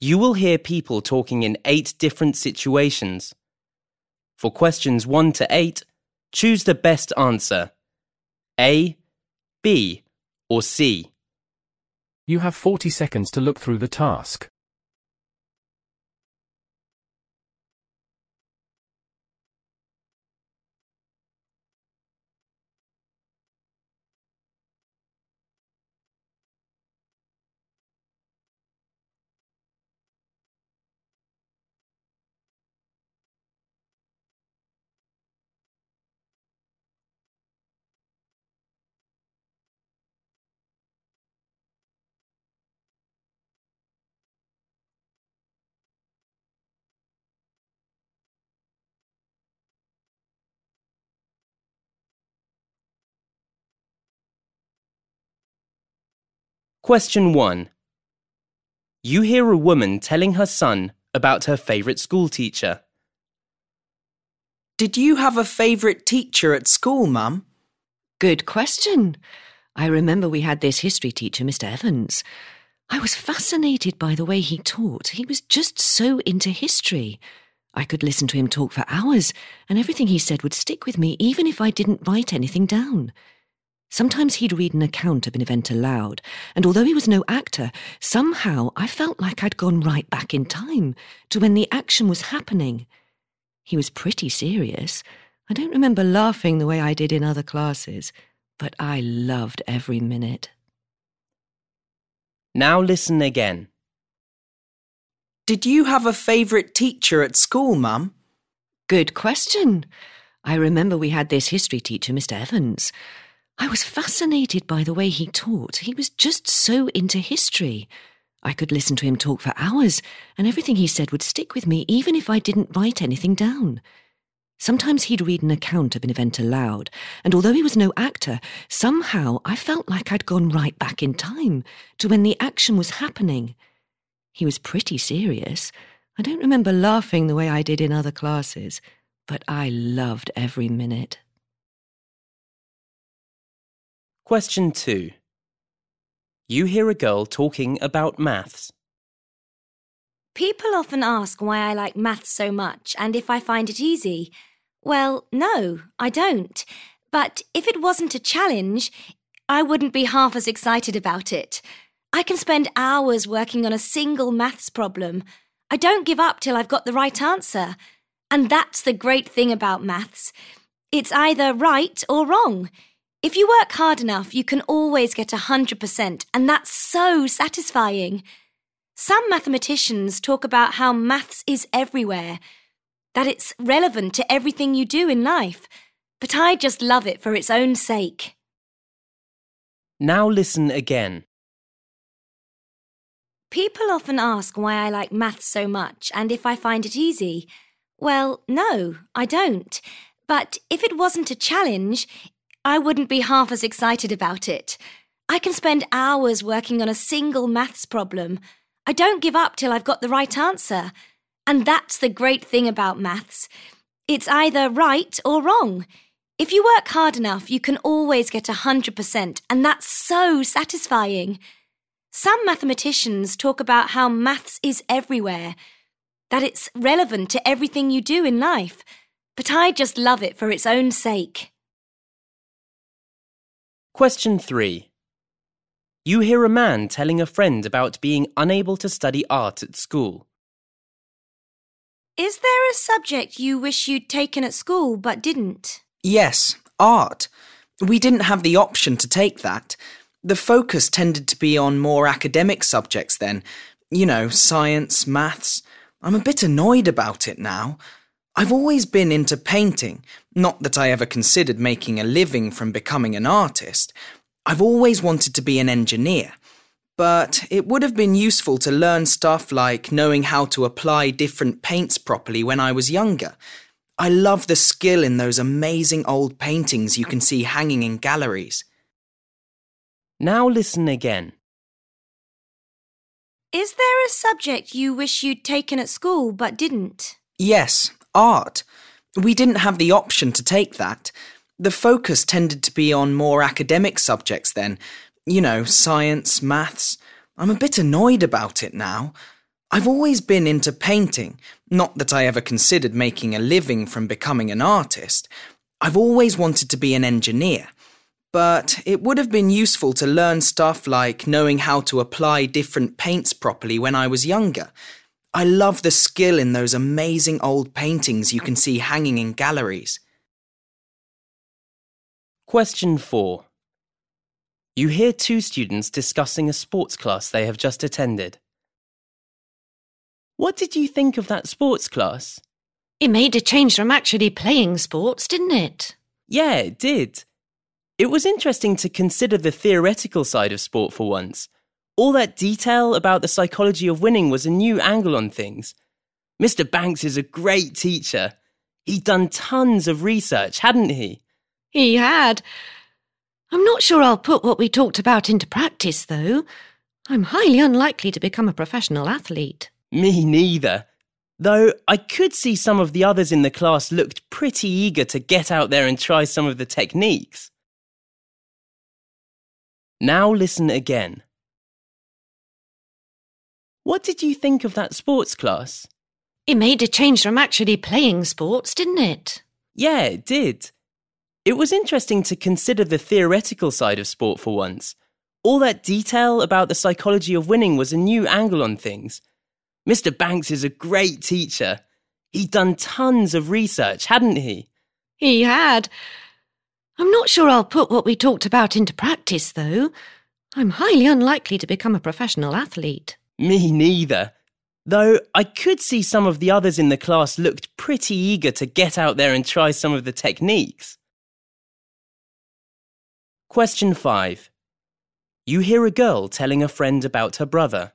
You will hear people talking in 8 different situations. For questions 1 to 8, choose the best answer. A, B, or C. You have 40 seconds to look through the task. Question 1. You hear a woman telling her son about her favourite school teacher. Did you have a favourite teacher at school, Mum? Good question. I remember we had this history teacher, Mr. Evans. I was fascinated by the way he taught. He was just so into history. I could listen to him talk for hours, and everything he said would stick with me even if I didn't write anything down. Sometimes he'd read an account of an event aloud, and although he was no actor, somehow I felt like I'd gone right back in time to when the action was happening. He was pretty serious. I don't remember laughing the way I did in other classes, but I loved every minute. Now listen again. Did you have a favourite teacher at school, Mum? Good question. I remember we had this history teacher, Mr. Evans. I was fascinated by the way he taught. He was just so into history. I could listen to him talk for hours, and everything he said would stick with me even if I didn't write anything down. Sometimes he'd read an account of an event aloud, and although he was no actor, somehow I felt like I'd gone right back in time to when the action was happening. He was pretty serious. I don't remember laughing the way I did in other classes, but I loved every minute. Question 2. You hear a girl talking about maths. People often ask why I like maths so much and if I find it easy. Well, no, I don't. But if it wasn't a challenge, I wouldn't be half as excited about it. I can spend hours working on a single maths problem. I don't give up till I've got the right answer. And that's the great thing about maths. It's either right or wrong. If you work hard enough, you can always get 100%, and that's so satisfying. Some mathematicians talk about how maths is everywhere, that it's relevant to everything you do in life, but I just love it for its own sake. Now listen again. People often ask why I like maths so much and if I find it easy. Well, no, I don't. But if it wasn't a challenge, I wouldn't be half as excited about it. I can spend hours working on a single maths problem. I don't give up till I've got the right answer. And that's the great thing about maths. It's either right or wrong. If you work hard enough, you can always get 100%, and that's so satisfying. Some mathematicians talk about how maths is everywhere, that it's relevant to everything you do in life, but I just love it for its own sake. Question 3. You hear a man telling a friend about being unable to study art at school. Is there a subject you wish you'd taken at school but didn't? Yes, art. We didn't have the option to take that. The focus tended to be on more academic subjects then. You know, science, maths. I'm a bit annoyed about it now. I've always been into painting, not that I ever considered making a living from becoming an artist. I've always wanted to be an engineer, but it would have been useful to learn stuff like knowing how to apply different paints properly when I was younger. I love the skill in those amazing old paintings you can see hanging in galleries. Now listen again. Is there a subject you wish you'd taken at school but didn't? Yes, art. We didn't have the option to take that. The focus tended to be on more academic subjects then. You know, science, maths. I'm a bit annoyed about it now. I've always been into painting, not that I ever considered making a living from becoming an artist. I've always wanted to be an engineer, but it would have been useful to learn stuff like knowing how to apply different paints properly when I was younger. I love the skill in those amazing old paintings you can see hanging in galleries. Question 4. You hear two students discussing a sports class they have just attended. What did you think of that sports class? It made a change from actually playing sports, didn't it? Yeah, it did. It was interesting to consider the theoretical side of sport for once. All that detail about the psychology of winning was a new angle on things. Mr. Banks is a great teacher. He'd done tons of research, hadn't he? He had. I'm not sure I'll put what we talked about into practice, though. I'm highly unlikely to become a professional athlete. Me neither. Though I could see some of the others in the class looked pretty eager to get out there and try some of the techniques. Now listen again. What did you think of that sports class? It made a change from actually playing sports, didn't it? Yeah, it did. It was interesting to consider the theoretical side of sport for once. All that detail about the psychology of winning was a new angle on things. Mr. Banks is a great teacher. He'd done tons of research, hadn't he? He had. I'm not sure I'll put what we talked about into practice, though. I'm highly unlikely to become a professional athlete. Me neither. Though I could see some of the others in the class looked pretty eager to get out there and try some of the techniques. Question 5. You hear a girl telling a friend about her brother.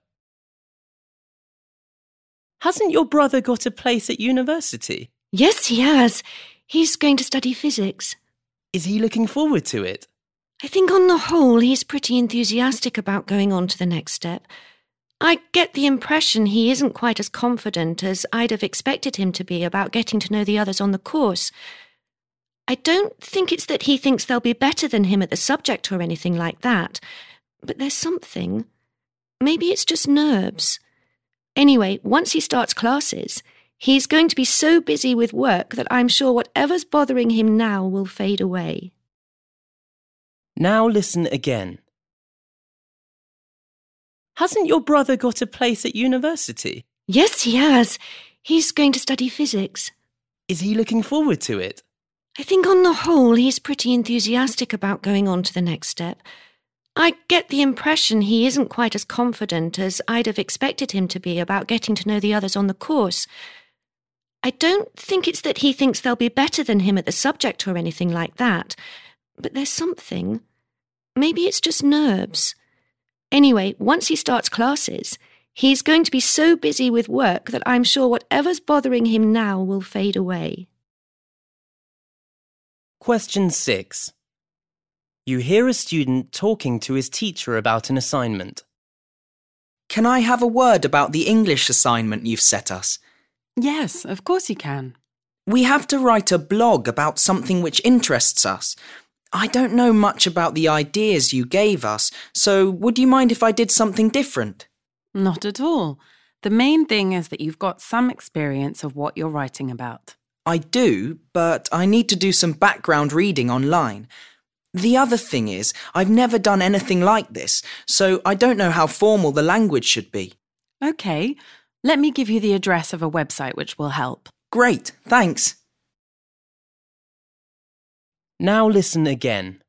Hasn't your brother got a place at university? Yes, he has. He's going to study physics. Is he looking forward to it? I think on the whole he's pretty enthusiastic about going on to the next step. I get the impression he isn't quite as confident as I'd have expected him to be about getting to know the others on the course. I don't think it's that he thinks they'll be better than him at the subject or anything like that, but there's something. Maybe it's just nerves. Anyway, once he starts classes, he's going to be so busy with work that I'm sure whatever's bothering him now will fade away. Now listen again. Hasn't your brother got a place at university? Yes, he has. He's going to study physics. Is he looking forward to it? I think on the whole he's pretty enthusiastic about going on to the next step. I get the impression he isn't quite as confident as I'd have expected him to be about getting to know the others on the course. I don't think it's that he thinks they'll be better than him at the subject or anything like that, but there's something. Maybe it's just nerves. Anyway, once he starts classes, he's going to be so busy with work that I'm sure whatever's bothering him now will fade away. Question 6. You hear a student talking to his teacher about an assignment. Can I have a word about the English assignment you've set us? Yes, of course you can. We have to write a blog about something which interests us. I don't know much about the ideas you gave us, so would you mind if I did something different? Not at all. The main thing is that you've got some experience of what you're writing about. I do, but I need to do some background reading online. The other thing is, I've never done anything like this, so I don't know how formal the language should be. OK, let me give you the address of a website which will help. Great, thanks. Now listen again.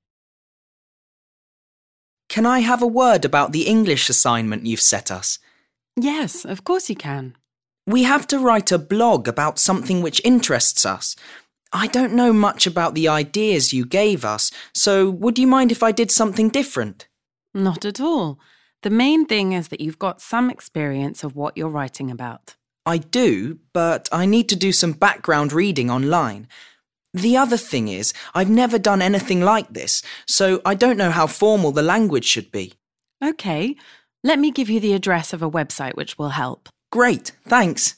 Can I have a word about the English assignment you've set us? Yes, of course you can. We have to write a blog about something which interests us. I don't know much about the ideas you gave us, so would you mind if I did something different? Not at all. The main thing is that you've got some experience of what you're writing about. I do, but I need to do some background reading online. The other thing is, I've never done anything like this, so I don't know how formal the language should be. OK, let me give you the address of a website which will help. Great, thanks.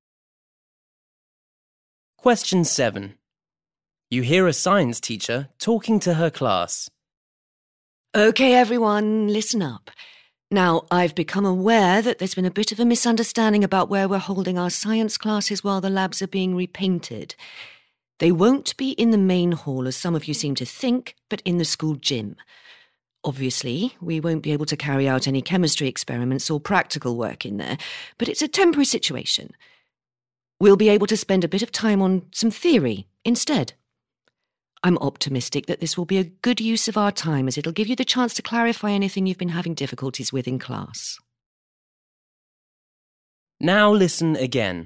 Question 7. You hear a science teacher talking to her class. OK, everyone, listen up. Now, I've become aware that there's been a bit of a misunderstanding about where we're holding our science classes while the labs are being repainted. They won't be in the main hall, as some of you seem to think, but in the school gym. Obviously, we won't be able to carry out any chemistry experiments or practical work in there, but it's a temporary situation. We'll be able to spend a bit of time on some theory instead. I'm optimistic that this will be a good use of our time, as it'll give you the chance to clarify anything you've been having difficulties with in class. Now listen again.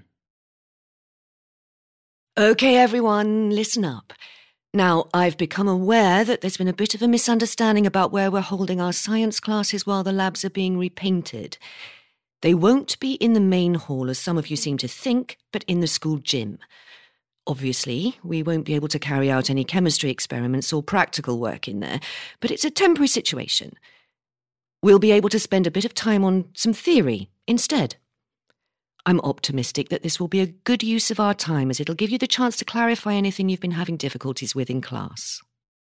OK, everyone, listen up. Now, I've become aware that there's been a bit of a misunderstanding about where we're holding our science classes while the labs are being repainted. They won't be in the main hall, as some of you seem to think, but in the school gym. Obviously, we won't be able to carry out any chemistry experiments or practical work in there, but it's a temporary situation. We'll be able to spend a bit of time on some theory instead. I'm optimistic that this will be a good use of our time, as it'll give you the chance to clarify anything you've been having difficulties with in class.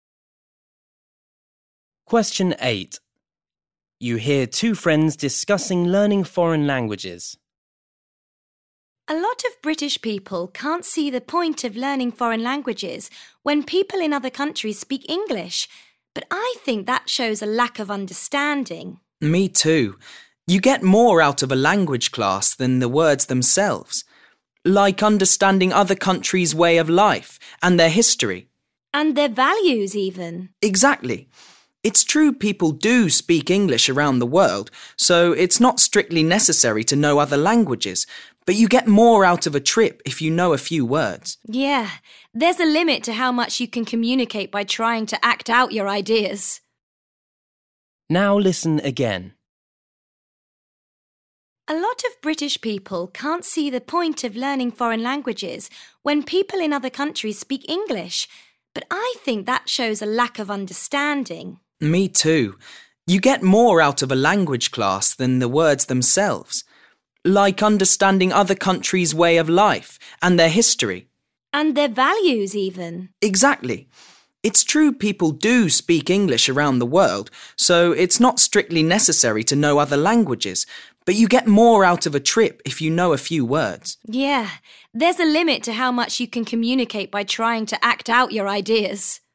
Question 8. You hear two friends discussing learning foreign languages. A lot of British people can't see the point of learning foreign languages when people in other countries speak English, but I think that shows a lack of understanding. Me too. You get more out of a language class than the words themselves, like understanding other countries' way of life and their history. And their values even. Exactly. It's true people do speak English around the world, so it's not strictly necessary to know other languages, but you get more out of a trip if you know a few words. Yeah, there's a limit to how much you can communicate by trying to act out your ideas. Now listen again. A lot of British people can't see the point of learning foreign languages when people in other countries speak English, but I think that shows a lack of understanding. Me too. You get more out of a language class than the words themselves, like understanding other countries' way of life and their history. And their values even. Exactly. It's true people do speak English around the world, so it's not strictly necessary to know other languages, but you get more out of a trip if you know a few words. Yeah, there's a limit to how much you can communicate by trying to act out your ideas.